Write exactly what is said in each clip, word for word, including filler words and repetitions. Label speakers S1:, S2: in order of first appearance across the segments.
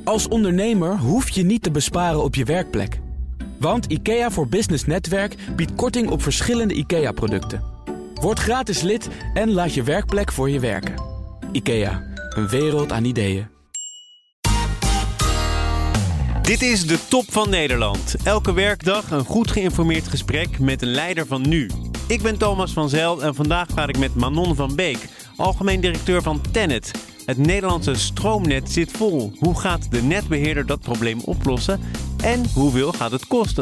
S1: Als ondernemer hoef je niet te besparen op je werkplek. Want IKEA voor Business Netwerk biedt korting op verschillende IKEA-producten. Word gratis lid en laat je werkplek voor je werken. IKEA, een wereld aan ideeën.
S2: Dit is de Top van Nederland. Elke werkdag een goed geïnformeerd gesprek met een leider van nu. Ik ben Thomas van Zijl en vandaag praat ik met Manon van Beek, algemeen directeur van TenneT. Het Nederlandse stroomnet zit vol. Hoe gaat de netbeheerder dat probleem oplossen? En hoeveel gaat het kosten?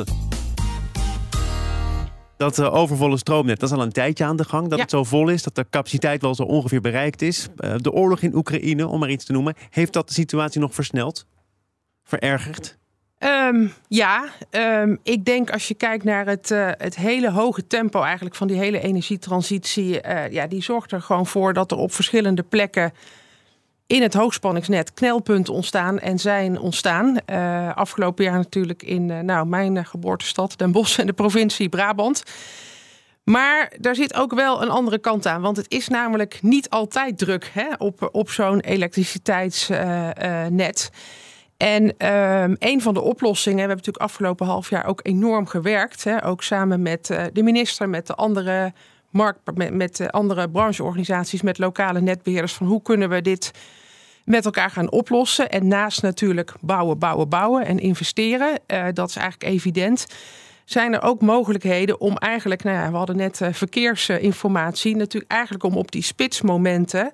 S2: Dat uh, overvolle stroomnet, dat is al een tijdje aan de gang. Dat ja. het zo vol is, dat de capaciteit wel zo ongeveer bereikt is. Uh, de oorlog in Oekraïne, om maar iets te noemen. Heeft dat de situatie nog versneld? Verergerd?
S3: Um, ja, um, ik denk als je kijkt naar het, uh, het hele hoge tempo eigenlijk van die hele energietransitie. Uh, ja, die zorgt er gewoon voor dat er op verschillende plekken in het hoogspanningsnet knelpunten ontstaan en zijn ontstaan. Uh, afgelopen jaar natuurlijk in uh, nou, mijn uh, geboortestad Den Bosch en de provincie Brabant. Maar daar zit ook wel een andere kant aan. Want het is namelijk niet altijd druk hè, op, op zo'n elektriciteitsnet. Uh, uh, En um, een van de oplossingen, we hebben natuurlijk afgelopen half jaar ook enorm gewerkt. Hè, ook samen met uh, de minister, met de andere markt, met, met de andere brancheorganisaties, met lokale netbeheerders. Van hoe kunnen we dit met elkaar gaan oplossen? En naast natuurlijk bouwen, bouwen, bouwen en investeren. Uh, dat is eigenlijk evident. Zijn er ook mogelijkheden om eigenlijk, nou ja, we hadden net uh, verkeersinformatie, natuurlijk eigenlijk om op die spitsmomenten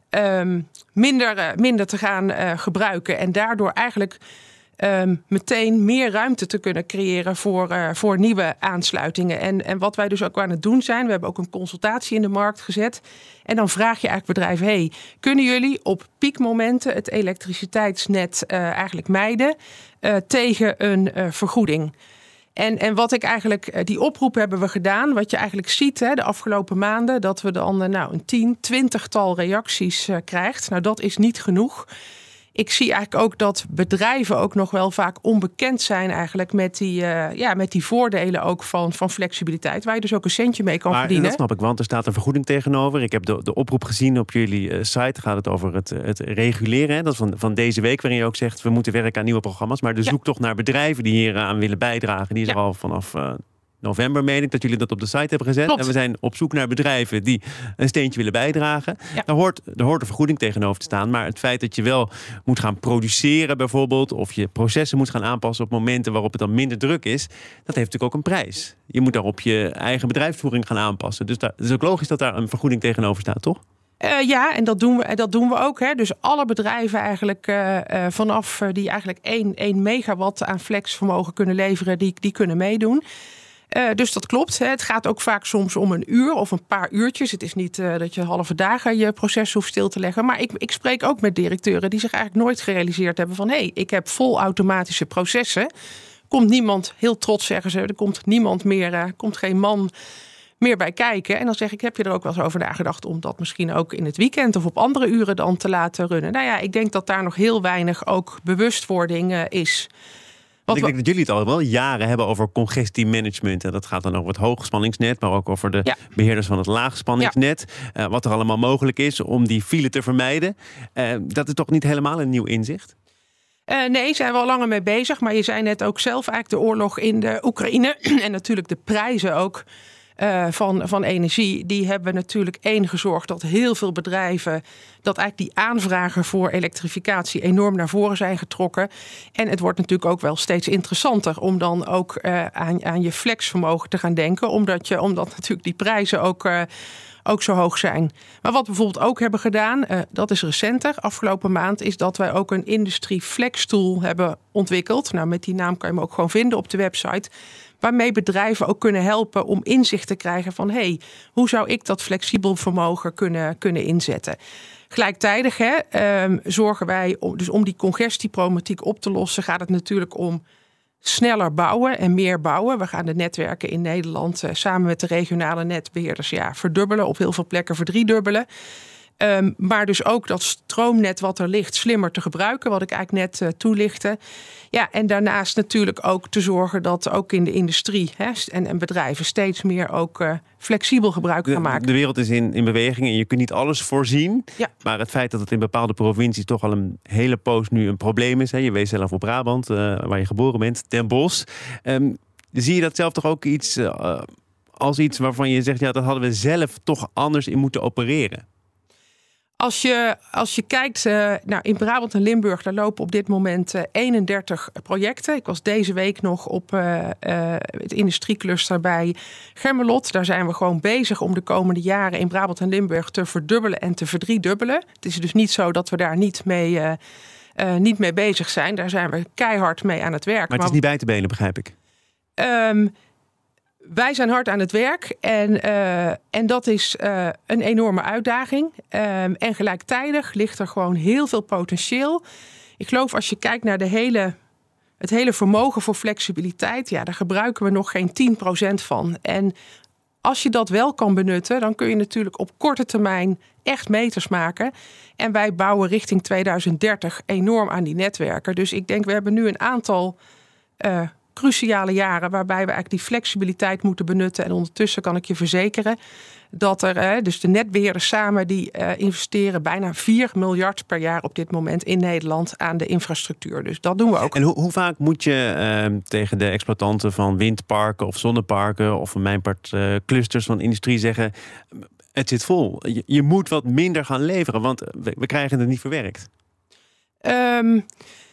S3: Um, minder, uh, minder te gaan uh, gebruiken. En daardoor eigenlijk um, meteen meer ruimte te kunnen creëren voor, uh, voor nieuwe aansluitingen. En, en wat wij dus ook aan het doen zijn, we hebben ook een consultatie in de markt gezet. En dan vraag je eigenlijk bedrijven, hey, kunnen jullie op piekmomenten het elektriciteitsnet uh, eigenlijk mijden uh, tegen een uh, vergoeding? En, en wat ik eigenlijk, die oproep hebben we gedaan. Wat je eigenlijk ziet hè, de afgelopen maanden, dat we dan nou, een tien, twintigtal reacties uh, krijgt. Nou, dat is niet genoeg. Ik zie eigenlijk ook dat bedrijven ook nog wel vaak onbekend zijn eigenlijk met die, uh, ja, met die voordelen ook van, van flexibiliteit. Waar je dus ook een centje mee kan
S2: maar,
S3: verdienen.
S2: Dat snap ik, want er staat een vergoeding tegenover. Ik heb de, de oproep gezien op jullie uh, site. Gaat het over het, het reguleren. Hè? Dat is van, van deze week, waarin je ook zegt, we moeten werken aan nieuwe programma's. Maar de ja. zoektocht naar bedrijven die hier aan willen bijdragen, die is ja. er al vanaf Uh, november, meen ik, dat jullie dat op de site hebben gezet.
S3: Klopt.
S2: En we zijn op zoek naar bedrijven die een steentje willen bijdragen. Ja. Daar hoort, daar hoort een vergoeding tegenover te staan. Maar het feit dat je wel moet gaan produceren bijvoorbeeld, of je processen moet gaan aanpassen op momenten waarop het dan minder druk is, dat heeft natuurlijk ook een prijs. Je moet daarop je eigen bedrijfsvoering gaan aanpassen. Dus het is ook logisch dat daar een vergoeding tegenover staat, toch?
S3: Uh, ja, en dat doen we, dat doen we ook. Hè. Dus alle bedrijven eigenlijk uh, uh, vanaf uh, die eigenlijk één megawatt aan flexvermogen kunnen leveren, die, die kunnen meedoen. Uh, dus dat klopt. Hè. Het gaat ook vaak soms om een uur of een paar uurtjes. Het is niet uh, dat je halve dagen je proces hoeft stil te leggen. Maar ik, ik spreek ook met directeuren die zich eigenlijk nooit gerealiseerd hebben van hé, hey, ik heb vol automatische processen. Komt niemand, heel trots zeggen ze, er komt niemand meer, uh, komt geen man meer bij kijken. En dan zeg ik, heb je er ook wel eens over nagedacht om dat misschien ook in het weekend of op andere uren dan te laten runnen? Nou ja, ik denk dat daar nog heel weinig ook bewustwording uh, is.
S2: Want ik denk dat jullie het al wel jaren hebben over congestiemanagement. En dat gaat dan over het hoogspanningsnet, maar ook over de ja. beheerders van het laagspanningsnet. Ja. Uh, wat er allemaal mogelijk is om die file te vermijden. Uh, dat is toch niet helemaal een nieuw inzicht?
S3: Uh, nee, zijn we al langer mee bezig. Maar je zei net ook zelf eigenlijk de oorlog in de Oekraïne en natuurlijk de prijzen ook Uh, van, van energie, die hebben natuurlijk één gezorgd dat heel veel bedrijven, dat eigenlijk die aanvragen voor elektrificatie enorm naar voren zijn getrokken. En het wordt natuurlijk ook wel steeds interessanter om dan ook uh, aan, aan je flexvermogen te gaan denken, omdat, je, omdat natuurlijk die prijzen ook, uh, ook zo hoog zijn. Maar wat we bijvoorbeeld ook hebben gedaan, uh, dat is recenter, afgelopen maand, is dat wij ook een industrie flex tool hebben ontwikkeld. Nou, met die naam kan je hem ook gewoon vinden op de website, waarmee bedrijven ook kunnen helpen om inzicht te krijgen van hé, hey, hoe zou ik dat flexibel vermogen kunnen, kunnen inzetten? Gelijktijdig hè, um, zorgen wij, om, dus om die congestieproblematiek op te lossen, gaat het natuurlijk om sneller bouwen en meer bouwen. We gaan de netwerken in Nederland uh, samen met de regionale netbeheerders ja, verdubbelen, op heel veel plekken verdriedubbelen. Um, maar dus ook dat stroomnet wat er ligt slimmer te gebruiken. Wat ik eigenlijk net uh, toelichtte. Ja, en daarnaast natuurlijk ook te zorgen dat ook in de industrie hè, en, en bedrijven steeds meer ook uh, flexibel gebruik gaan maken.
S2: De, de wereld is in, in beweging en je kunt niet alles voorzien. Ja. Maar het feit dat het in bepaalde provincies toch al een hele poos nu een probleem is. Hè. Je wees zelf op Brabant, uh, waar je geboren bent, Den Bosch. Um, zie je dat zelf toch ook iets uh, als iets waarvan je zegt, ja, dat hadden we zelf toch anders in moeten opereren?
S3: Als je, als je kijkt, uh, nou in Brabant en Limburg, daar lopen op dit moment uh, eenendertig projecten. Ik was deze week nog op uh, uh, het industriecluster bij Gemmelot. Daar zijn we gewoon bezig om de komende jaren in Brabant en Limburg te verdubbelen en te verdriedubbelen. Het is dus niet zo dat we daar niet mee, uh, uh, niet mee bezig zijn. Daar zijn we keihard mee aan het werk.
S2: Maar het is niet bij te benen, begrijp ik.
S3: Um, Wij zijn hard aan het werk en, uh, en dat is uh, een enorme uitdaging. Um, en gelijktijdig ligt er gewoon heel veel potentieel. Ik geloof als je kijkt naar de hele, het hele vermogen voor flexibiliteit, ja, daar gebruiken we nog geen tien procent van. En als je dat wel kan benutten, dan kun je natuurlijk op korte termijn echt meters maken. En wij bouwen richting tweeduizend dertig enorm aan die netwerken. Dus ik denk, we hebben nu een aantal Uh, cruciale jaren waarbij we eigenlijk die flexibiliteit moeten benutten. En ondertussen kan ik je verzekeren dat er, eh, dus de netbeheerders samen, die uh, investeren bijna vier miljard per jaar op dit moment in Nederland aan de infrastructuur. Dus dat doen we ook.
S2: En hoe, hoe vaak moet je uh, tegen de exploitanten van windparken of zonneparken of van mijn part uh, clusters van industrie zeggen, het zit vol. Je, je moet wat minder gaan leveren, want we, we krijgen het niet verwerkt.
S3: Um,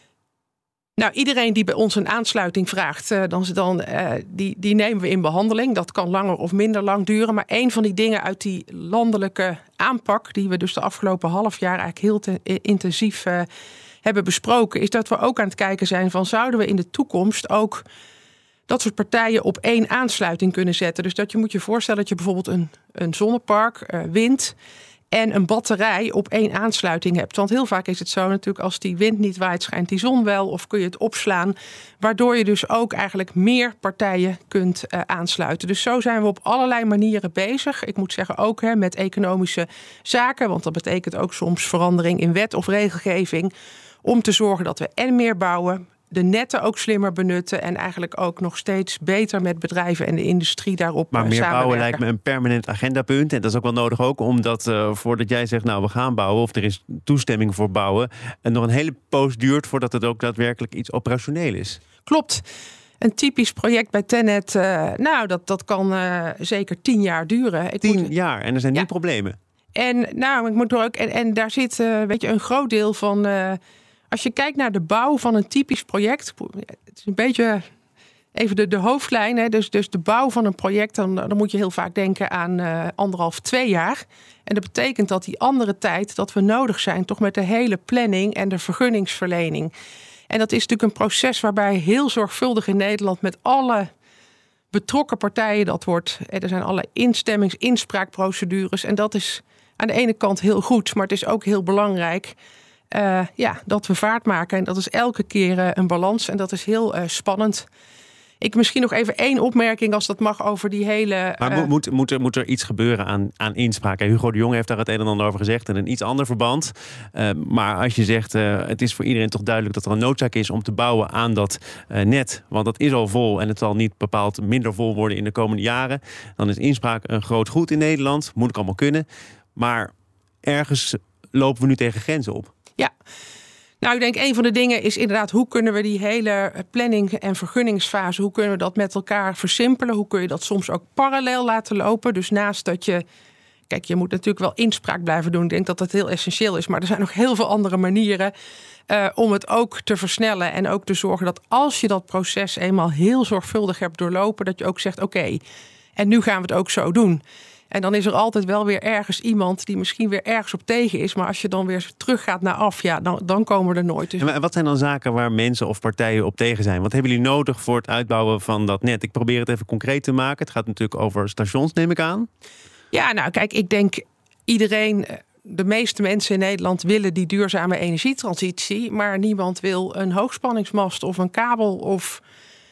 S3: Nou, iedereen die bij ons een aansluiting vraagt, uh, dan, dan, uh, die, die nemen we in behandeling. Dat kan langer of minder lang duren. Maar een van die dingen uit die landelijke aanpak, die we dus de afgelopen half jaar eigenlijk heel te, intensief uh, hebben besproken, is dat we ook aan het kijken zijn van, zouden we in de toekomst ook dat soort partijen op één aansluiting kunnen zetten. Dus dat je moet je voorstellen dat je bijvoorbeeld een, een zonnepark, uh, wind en een batterij op één aansluiting hebt. Want heel vaak is het zo natuurlijk, als die wind niet waait, schijnt die zon wel, of kun je het opslaan, waardoor je dus ook eigenlijk meer partijen kunt uh, aansluiten. Dus zo zijn we op allerlei manieren bezig. Ik moet zeggen ook hè, met economische zaken, want dat betekent ook soms verandering in wet of regelgeving, om te zorgen dat we en meer bouwen, de netten ook slimmer benutten en eigenlijk ook nog steeds beter met bedrijven en de industrie daarop
S2: maar meer
S3: samenwerken.
S2: Bouwen lijkt me een permanent agendapunt. En dat is ook wel nodig ook, omdat uh, voordat jij zegt, nou we gaan bouwen, of er is toestemming voor bouwen, en nog een hele poos duurt voordat het ook daadwerkelijk iets operationeel is.
S3: Klopt. Een typisch project bij Tennet, uh, nou dat, dat kan uh, zeker tien jaar duren. Ik
S2: tien
S3: moet...
S2: jaar en er zijn
S3: ja.
S2: nu problemen.
S3: En nou, ik moet er ook en, en daar zit uh, weet je, een groot deel van. Uh, Als je kijkt naar de bouw van een typisch project, het is een beetje even de, de hoofdlijn. Hè? Dus, dus de bouw van een project, dan, dan moet je heel vaak denken aan uh, anderhalf, twee jaar. En dat betekent dat die andere tijd dat we nodig zijn, toch met de hele planning en de vergunningsverlening. En dat is natuurlijk een proces waarbij heel zorgvuldig in Nederland met alle betrokken partijen dat wordt. Er zijn allerlei instemmings-, inspraakprocedures. En dat is aan de ene kant heel goed, maar het is ook heel belangrijk Uh, ja, dat we vaart maken. En dat is elke keer uh, een balans. En dat is heel uh, spannend. Ik misschien nog even één opmerking, als dat mag, over die hele...
S2: Maar uh... moet, moet, er, moet er iets gebeuren aan, aan inspraak? Hugo de Jonge heeft daar het een en ander over gezegd in een iets ander verband. Uh, maar als je zegt, uh, het is voor iedereen toch duidelijk dat er een noodzaak is om te bouwen aan dat uh, net. Want dat is al vol en het zal niet bepaald minder vol worden in de komende jaren. Dan is inspraak een groot goed in Nederland. Moet ik allemaal kunnen. Maar ergens lopen we nu tegen grenzen op.
S3: Ja, nou ik denk een van de dingen is inderdaad, hoe kunnen we die hele planning- en vergunningsfase, hoe kunnen we dat met elkaar versimpelen? Hoe kun je dat soms ook parallel laten lopen? Dus naast dat je, kijk, je moet natuurlijk wel inspraak blijven doen. Ik denk dat dat heel essentieel is, maar er zijn nog heel veel andere manieren uh, om het ook te versnellen en ook te zorgen dat als je dat proces eenmaal heel zorgvuldig hebt doorlopen, dat je ook zegt, oké, okay, en nu gaan we het ook zo doen. En dan is er altijd wel weer ergens iemand die misschien weer ergens op tegen is. Maar als je dan weer teruggaat naar af, ja, dan, dan komen we er nooit. Dus...
S2: En wat zijn dan zaken waar mensen of partijen op tegen zijn? Wat hebben jullie nodig voor het uitbouwen van dat net? Ik probeer het even concreet te maken. Het gaat natuurlijk over stations, neem ik aan.
S3: Ja, nou kijk, ik denk iedereen, de meeste mensen in Nederland willen die duurzame energietransitie. Maar niemand wil een hoogspanningsmast of een kabel of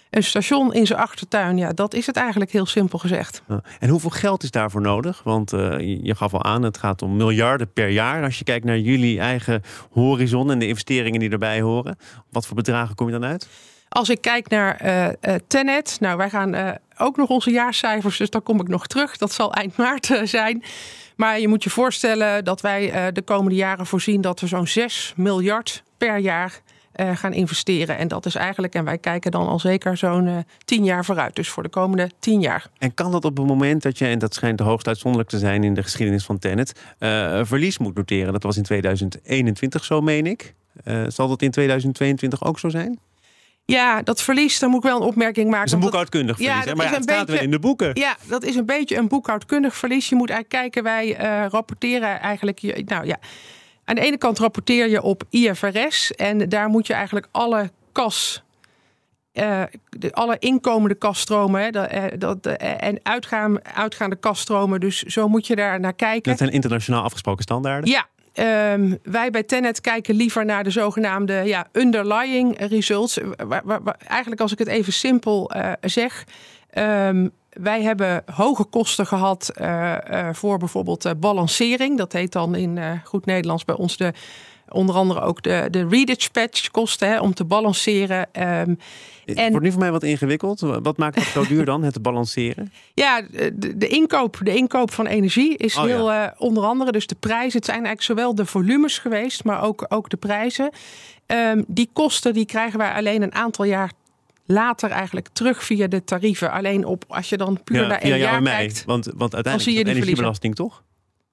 S3: een station in zijn achtertuin. Ja, dat is het eigenlijk heel simpel gezegd.
S2: En hoeveel geld is daarvoor nodig? Want uh, je gaf al aan, het gaat om miljarden per jaar. Als je kijkt naar jullie eigen horizon en de investeringen die erbij horen. Wat voor bedragen kom je dan uit?
S3: Als ik kijk naar uh, uh, Tennet, nou wij gaan uh, ook nog onze jaarcijfers, dus daar kom ik nog terug. Dat zal eind maart uh, zijn. Maar je moet je voorstellen dat wij uh, de komende jaren voorzien dat we zo'n zes miljard per jaar uh, gaan investeren. En dat is eigenlijk, en wij kijken dan al zeker zo'n uh, tien jaar vooruit. Dus voor de komende tien jaar.
S2: En kan dat op het moment dat je, en dat schijnt de hoogst uitzonderlijk te zijn in de geschiedenis van Tennet, uh, verlies moet noteren? Dat was in tweeduizend eenentwintig zo, meen ik. Uh, zal dat in tweeduizend tweeëntwintig ook zo zijn? Ja,
S3: dat verlies, daar moet ik wel een opmerking maken.
S2: Dat is een boekhoudkundig verlies, ja, hè? Maar ja, het staat beetje, wel in de boeken.
S3: Ja, dat is een beetje een boekhoudkundig verlies. Je moet eigenlijk kijken, wij uh, rapporteren eigenlijk... Nou ja, aan de ene kant rapporteer je op I F R S en daar moet je eigenlijk alle kas... Uh, de, alle inkomende kasstromen hè, dat, uh, dat, uh, en uitgaan, uitgaande kasstromen. Dus zo moet je daar naar kijken.
S2: Dat zijn internationaal afgesproken standaarden?
S3: Ja. Um, wij bij Tennet kijken liever naar de zogenaamde ja, underlying results. Waar, waar, waar, eigenlijk als ik het even simpel uh, zeg. Um, wij hebben hoge kosten gehad uh, uh, voor bijvoorbeeld uh, balancering. Dat heet dan in uh, goed Nederlands bij ons de... Onder andere ook de, de redispatch kosten hè, om te balanceren. Um,
S2: Het en... wordt nu voor mij wat ingewikkeld. Wat maakt het zo duur dan, het te balanceren?
S3: Ja, de, de, inkoop, de inkoop van energie is oh, heel ja. uh, onder andere. Dus de prijzen, het zijn eigenlijk zowel de volumes geweest, maar ook, ook de prijzen. Um, die kosten die krijgen wij alleen een aantal jaar later eigenlijk terug via de tarieven. Alleen op als je dan puur
S2: ja,
S3: naar één jaar
S2: mei.
S3: kijkt.
S2: Want, want uiteindelijk
S3: dan zie je
S2: is
S3: die
S2: energiebelasting toch?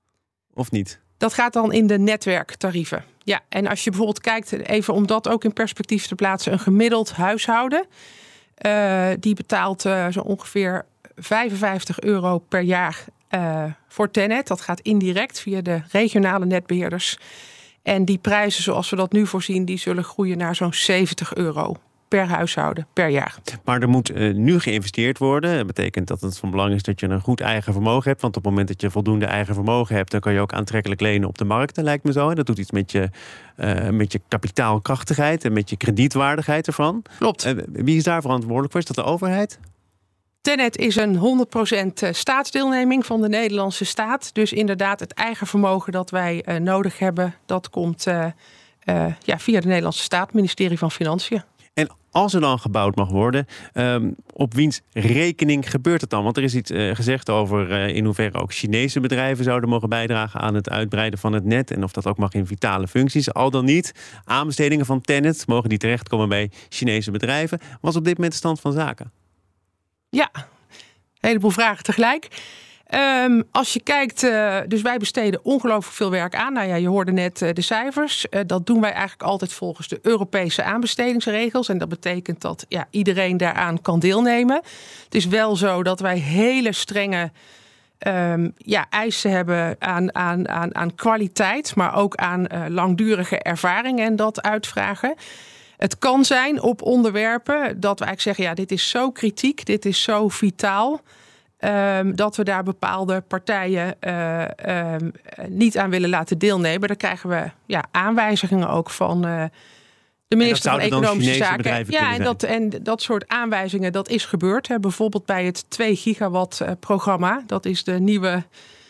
S2: Of niet?
S3: Dat gaat dan in de netwerktarieven. Ja, en als je bijvoorbeeld kijkt, even om dat ook in perspectief te plaatsen, een gemiddeld huishouden, uh, die betaalt uh, zo ongeveer vijfenvijftig euro per jaar uh, voor Tennet. Dat gaat indirect via de regionale netbeheerders. En die prijzen zoals we dat nu voorzien, die zullen groeien naar zo'n zeventig euro per huishouden per jaar.
S2: Maar er moet uh, nu geïnvesteerd worden. Dat betekent dat het van belang is dat je een goed eigen vermogen hebt. Want op het moment dat je voldoende eigen vermogen hebt, dan kan je ook aantrekkelijk lenen op de markt. Dat lijkt me zo. En dat doet iets met je, uh, met je kapitaalkrachtigheid en met je kredietwaardigheid ervan.
S3: Klopt.
S2: Uh, wie is daar verantwoordelijk voor? Is dat de overheid?
S3: Tennet is een honderd procent staatsdeelneming van de Nederlandse staat. Dus inderdaad het eigen vermogen dat wij uh, nodig hebben, dat komt uh, uh, ja, via de Nederlandse staat, ministerie van Financiën.
S2: En als er dan gebouwd mag worden, um, op wiens rekening gebeurt het dan? Want er is iets uh, gezegd over uh, in hoeverre ook Chinese bedrijven zouden mogen bijdragen aan het uitbreiden van het net. En of dat ook mag in vitale functies. Al dan niet, aanbestedingen van Tennet, mogen die terechtkomen bij Chinese bedrijven? Wat is op dit moment de stand van zaken?
S3: Ja, een heleboel vragen tegelijk. Um, als je kijkt, uh, dus wij besteden ongelooflijk veel werk aan. Nou ja, je hoorde net uh, de cijfers. Uh, dat doen wij eigenlijk altijd volgens de Europese aanbestedingsregels. En dat betekent dat ja, iedereen daaraan kan deelnemen. Het is wel zo dat wij hele strenge um, ja, eisen hebben aan, aan, aan, aan kwaliteit, maar ook aan uh, langdurige ervaring en dat uitvragen. Het kan zijn op onderwerpen dat we eigenlijk zeggen, ja, dit is zo kritiek, dit is zo vitaal. Um, dat we daar bepaalde partijen uh, um, niet aan willen laten deelnemen. Daar krijgen we ja, aanwijzingen ook van uh, de minister van Economische Zaken. Ja, en dat, en dat soort aanwijzingen, dat is gebeurd. Hè. Bijvoorbeeld bij het twee gigawatt uh, programma. Dat is de nieuwe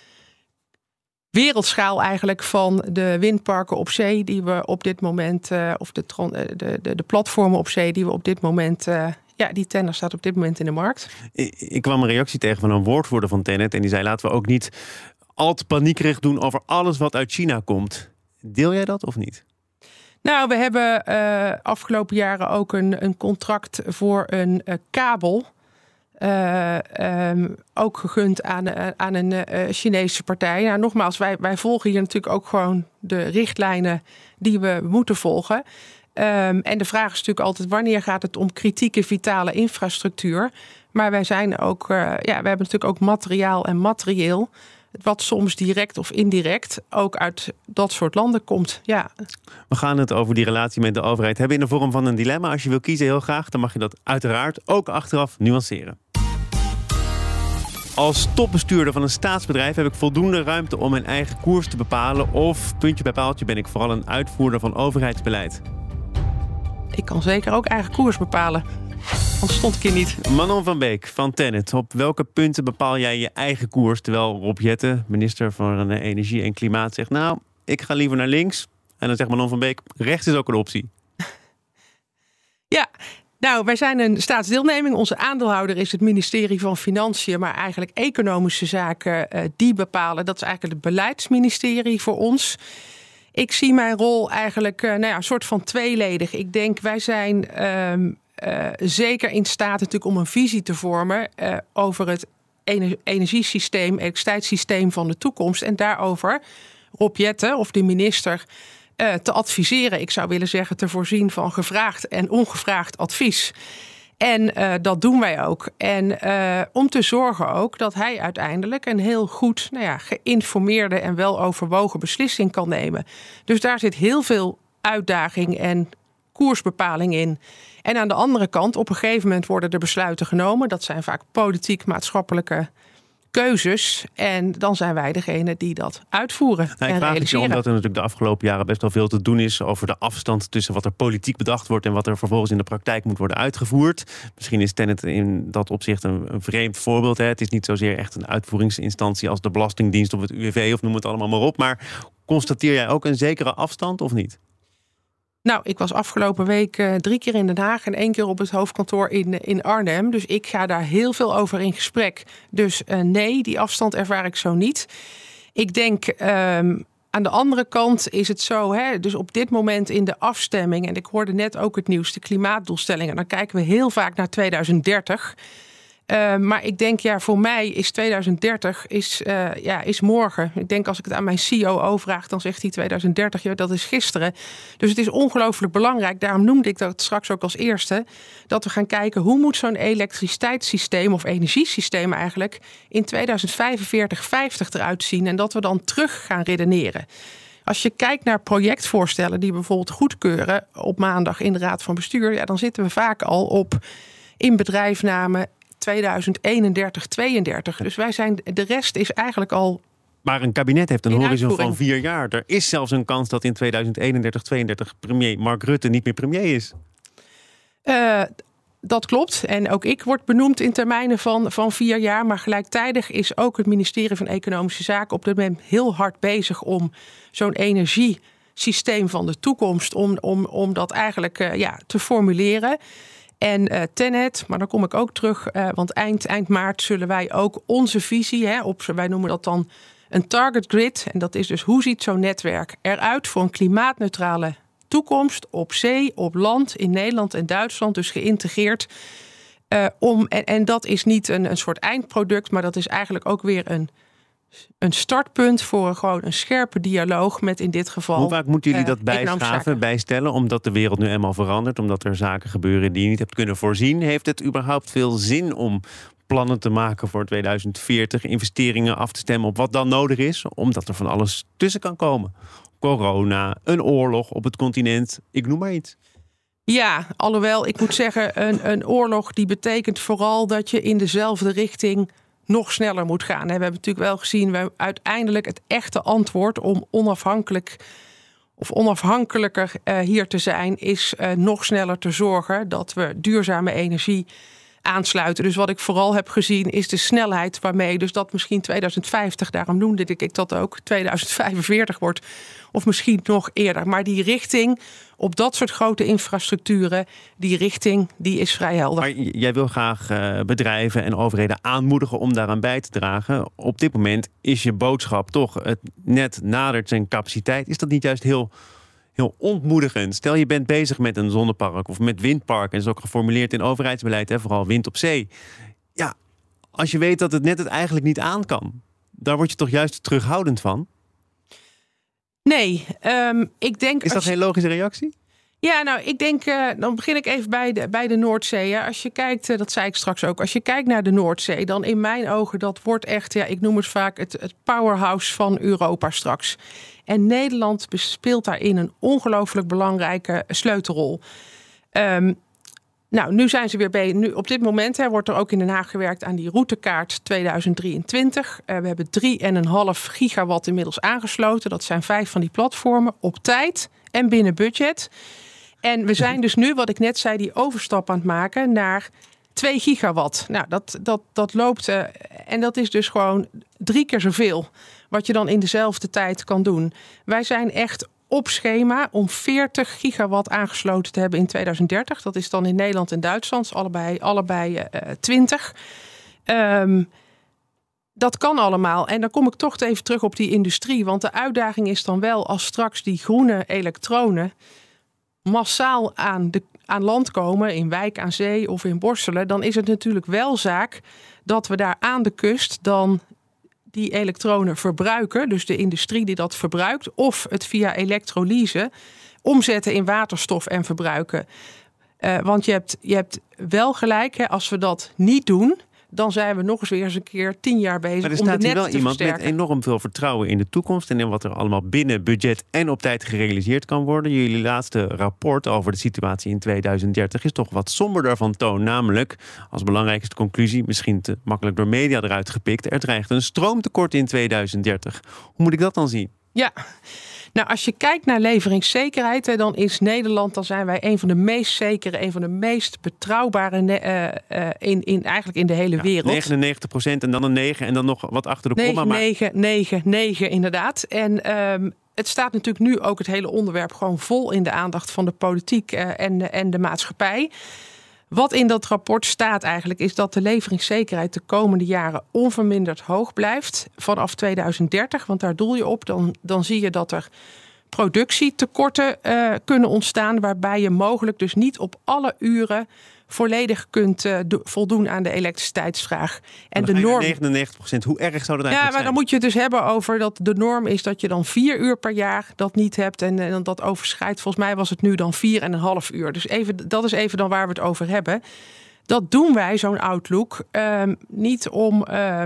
S3: wereldschaal eigenlijk van de windparken op zee die we op dit moment, uh, of de, de, de, de platformen op zee die we op dit moment... Uh, Ja, die tender staat op dit moment in de markt.
S2: Ik, ik kwam een reactie tegen van een woordvoerder van Tennet. En die zei, laten we ook niet al te paniekerig doen over alles wat uit China komt. Deel jij dat of niet?
S3: Nou, we hebben uh, afgelopen jaren ook een, een contract voor een uh, kabel. Uh, um, ook gegund aan, uh, aan een uh, Chinese partij. Nou, nogmaals, wij, wij volgen hier natuurlijk ook gewoon de richtlijnen die we moeten volgen. Um, en de vraag is natuurlijk altijd, wanneer gaat het om kritieke vitale infrastructuur? Maar wij zijn ook, uh, ja, we hebben natuurlijk ook materiaal en materieel, wat soms direct of indirect ook uit dat soort landen komt. Ja.
S2: We gaan het over die relatie met de overheid hebben in de vorm van een dilemma. Als je wil kiezen heel graag, dan mag je dat uiteraard ook achteraf nuanceren. Als topbestuurder van een staatsbedrijf heb ik voldoende ruimte om mijn eigen koers te bepalen. Of, puntje bij paaltje, ben ik vooral een uitvoerder van overheidsbeleid?
S3: Ik kan zeker ook eigen koers bepalen. Anders stond ik hier niet.
S2: Manon van Beek van Tennet. Op welke punten bepaal jij je eigen koers? Terwijl Rob Jetten, minister van Energie en Klimaat, zegt... nou, ik ga liever naar links. En dan zegt Manon van Beek, rechts is ook een optie.
S3: Ja, nou, wij zijn een staatsdeelneming. Onze aandeelhouder is het ministerie van Financiën, maar eigenlijk economische zaken uh, die bepalen. Dat is eigenlijk het beleidsministerie voor ons. Ik zie mijn rol eigenlijk uh, nou ja, een soort van tweeledig. Ik denk, wij zijn uh, uh, zeker in staat natuurlijk om een visie te vormen uh, over het ener- energiesysteem, elektriciteitssysteem van de toekomst. En daarover Rob Jetten of de minister Uh, te adviseren. Ik zou willen zeggen te voorzien van gevraagd en ongevraagd advies. En uh, dat doen wij ook. En uh, om te zorgen ook dat hij uiteindelijk een heel goed, nou ja, geïnformeerde en wel overwogen beslissing kan nemen. Dus daar zit heel veel uitdaging en koersbepaling in. En aan de andere kant, op een gegeven moment worden er besluiten genomen. Dat zijn vaak politiek-maatschappelijke keuzes. En dan zijn wij degene die dat uitvoeren
S2: nou,
S3: en
S2: ik vraag
S3: realiseren.
S2: Het je omdat er natuurlijk de afgelopen jaren best wel veel te doen is over de afstand tussen wat er politiek bedacht wordt en wat er vervolgens in de praktijk moet worden uitgevoerd. Misschien is Tennet in dat opzicht een, een vreemd voorbeeld. Hè. Het is niet zozeer echt een uitvoeringsinstantie als de Belastingdienst of het U W V of noem het allemaal maar op. Maar constateer jij ook een zekere afstand of niet?
S3: Nou, ik was afgelopen week uh, drie keer in Den Haag en één keer op het hoofdkantoor in, in Arnhem. Dus ik ga daar heel veel over in gesprek. Dus uh, nee, die afstand ervaar ik zo niet. Ik denk, um, aan de andere kant is het zo, hè, dus op dit moment in de afstemming, en ik hoorde net ook het nieuws, de klimaatdoelstellingen, dan kijken we heel vaak naar tweeduizend dertig. Uh, maar ik denk, ja, voor mij is tweeduizend dertig is, uh, ja, is morgen. Ik denk, als ik het aan mijn C E O vraag, dan zegt hij tweeduizend dertig, ja, dat is gisteren. Dus het is ongelooflijk belangrijk. Daarom noemde ik dat straks ook als eerste. Dat we gaan kijken, hoe moet zo'n elektriciteitssysteem of energiesysteem eigenlijk in tweeduizend vijfenveertig, vijftig eruit zien. En dat we dan terug gaan redeneren. Als je kijkt naar projectvoorstellen die we bijvoorbeeld goedkeuren op maandag in de Raad van Bestuur, ja, dan zitten we vaak al op in bedrijfname tweeduizend eenendertig, tweeëndertig. Dus wij zijn, de rest is eigenlijk al.
S2: Maar een kabinet heeft een
S3: in
S2: horizon
S3: uitvoering
S2: van vier jaar. Er is zelfs een kans dat in tweeduizend eenendertig, tweeëndertig premier Mark Rutte niet meer premier is.
S3: Uh, dat klopt. En ook ik word benoemd in termijnen van, van vier jaar. Maar gelijktijdig is ook het ministerie van Economische Zaken op dit moment heel hard bezig om zo'n energiesysteem van de toekomst, om, om, om dat eigenlijk uh, ja, te formuleren. En uh, Tennet, maar dan kom ik ook terug, uh, want eind, eind maart zullen wij ook onze visie, hè, op, wij noemen dat dan een target grid. En dat is dus, hoe ziet zo'n netwerk eruit voor een klimaatneutrale toekomst op zee, op land, in Nederland en Duitsland, dus geïntegreerd. Uh, om, en, en dat is niet een, een soort eindproduct, maar dat is eigenlijk ook weer een, een startpunt voor een, gewoon een scherpe dialoog met in dit geval.
S2: Hoe vaak moeten jullie
S3: uh,
S2: dat bijschaven, bijstellen, omdat de wereld nu eenmaal verandert, omdat er zaken gebeuren die je niet hebt kunnen voorzien? Heeft het überhaupt veel zin om plannen te maken voor tweeduizend veertig, investeringen af te stemmen op wat dan nodig is, omdat er van alles tussen kan komen? Corona, een oorlog op het continent, ik noem maar iets.
S3: Ja, alhoewel ik moet zeggen, een, een oorlog die betekent vooral dat je in dezelfde richting nog sneller moet gaan. We hebben natuurlijk wel gezien, we uiteindelijk het echte antwoord om onafhankelijk of onafhankelijker uh, hier te zijn, is uh, nog sneller te zorgen dat we duurzame energie aansluiten. Dus wat ik vooral heb gezien is de snelheid waarmee, dus dat misschien tweeduizend vijftig, daarom noemde ik dat ook, tweeduizend vijfenveertig wordt, of misschien nog eerder. Maar die richting op dat soort grote infrastructuren, die richting, die is vrij helder.
S2: Maar jij wil graag uh, bedrijven en overheden aanmoedigen om daaraan bij te dragen. Op dit moment is je boodschap toch, het net nadert zijn capaciteit. Is dat niet juist heel, heel ontmoedigend? Stel je bent bezig met een zonnepark of met windpark, en dat is ook geformuleerd in overheidsbeleid, hè, vooral wind op zee. Ja, als je weet dat het net het eigenlijk niet aan kan, daar word je toch juist terughoudend van?
S3: Nee, um, ik denk.
S2: Is dat
S3: je...
S2: geen logische reactie?
S3: Ja, nou, ik denk, uh, dan begin ik even bij de, bij de Noordzee. Hè. Als je kijkt, uh, dat zei ik straks ook, als je kijkt naar de Noordzee, dan in mijn ogen, dat wordt echt, ja, ik noem het vaak het, het powerhouse van Europa straks. En Nederland speelt daarin een ongelooflijk belangrijke sleutelrol. Um, nou, nu zijn ze weer bij. Nu, op dit moment hè, wordt er ook in Den Haag gewerkt aan die routekaart tweeduizend drieëntwintig. Uh, we hebben drie komma vijf gigawatt inmiddels aangesloten. Dat zijn vijf van die platformen op tijd en binnen budget. En we zijn dus nu, wat ik net zei, die overstap aan het maken naar twee gigawatt. Nou, dat, dat, dat loopt uh, en dat is dus gewoon drie keer zoveel wat je dan in dezelfde tijd kan doen. Wij zijn echt op schema om veertig gigawatt aangesloten te hebben in tweeduizend dertig. Dat is dan in Nederland en Duitsland, allebei, allebei uh, twintig. Um, dat kan allemaal. En dan kom ik toch even terug op die industrie. Want de uitdaging is dan wel, als straks die groene elektronen massaal aan, de, aan land komen, in Wijk aan Zee of in Borselen, dan is het natuurlijk wel zaak dat we daar aan de kust dan die elektronen verbruiken, dus de industrie die dat verbruikt, of het via elektrolyse omzetten in waterstof en verbruiken. Uh, want je hebt, je hebt wel gelijk, hè, als we dat niet doen, dan zijn we nog eens weer eens een keer tien jaar bezig om de netten te versterken. Maar er staat hier wel iemand
S2: met enorm veel vertrouwen in de toekomst en in wat er allemaal binnen budget en op tijd gerealiseerd kan worden. Jullie laatste rapport over de situatie in tweeduizend dertig is toch wat somberder van toon. Namelijk, als belangrijkste conclusie, misschien te makkelijk door media eruit gepikt, er dreigt een stroomtekort in tweeduizend dertig. Hoe moet ik dat dan zien?
S3: Ja, nou, als je kijkt naar leveringszekerheid, dan is Nederland, dan zijn wij een van de meest zekere, een van de meest betrouwbare uh, uh, in, in eigenlijk in de hele
S2: ja,
S3: wereld.
S2: negenennegentig procent en dan een negen en dan nog wat achter de komma.
S3: negen, negen, negen inderdaad. En um, het staat natuurlijk nu ook het hele onderwerp gewoon vol in de aandacht van de politiek uh, en, en de maatschappij. Wat in dat rapport staat eigenlijk is dat de leveringszekerheid de komende jaren onverminderd hoog blijft vanaf tweeduizend dertig. Want daar doel je op. Dan, dan zie je dat er productietekorten uh, kunnen ontstaan, waarbij je mogelijk dus niet op alle uren volledig kunt uh, do- voldoen aan de elektriciteitsvraag. En de norm
S2: negenennegentig procent, hoe erg zou dat eigenlijk
S3: zijn? Ja, maar
S2: zijn?
S3: dan moet je het dus hebben over dat de norm is dat je dan vier uur per jaar dat niet hebt en, en dat overschrijdt. Volgens mij was het nu dan vier en een half uur. Dus even, dat is even dan waar we het over hebben. Dat doen wij, zo'n outlook, uh, niet om uh,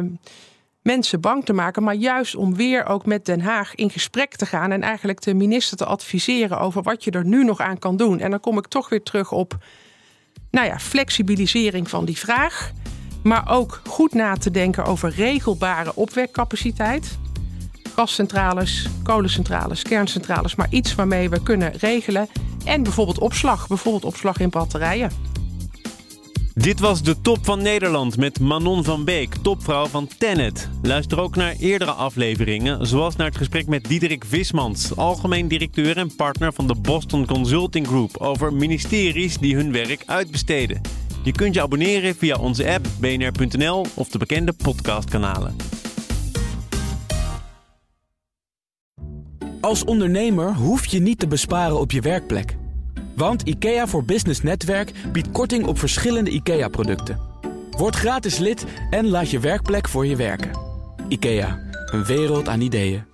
S3: mensen bang te maken, maar juist om weer ook met Den Haag in gesprek te gaan en eigenlijk de minister te adviseren over wat je er nu nog aan kan doen. En dan kom ik toch weer terug op, nou ja, flexibilisering van die vraag. Maar ook goed na te denken over regelbare opwekcapaciteit. Gascentrales, kolencentrales, kerncentrales. Maar iets waarmee we kunnen regelen. En bijvoorbeeld opslag. Bijvoorbeeld opslag in batterijen.
S2: Dit was de Top van Nederland met Manon van Beek, topvrouw van TenneT. Luister ook naar eerdere afleveringen, zoals naar het gesprek met Diederik Vismans, algemeen directeur en partner van de Boston Consulting Group, over ministeries die hun werk uitbesteden. Je kunt je abonneren via onze app, b n r punt n l of de bekende podcastkanalen.
S1: Als ondernemer hoef je niet te besparen op je werkplek. Want IKEA voor Business Netwerk biedt korting op verschillende IKEA-producten. Word gratis lid en laat je werkplek voor je werken. IKEA, een wereld aan ideeën.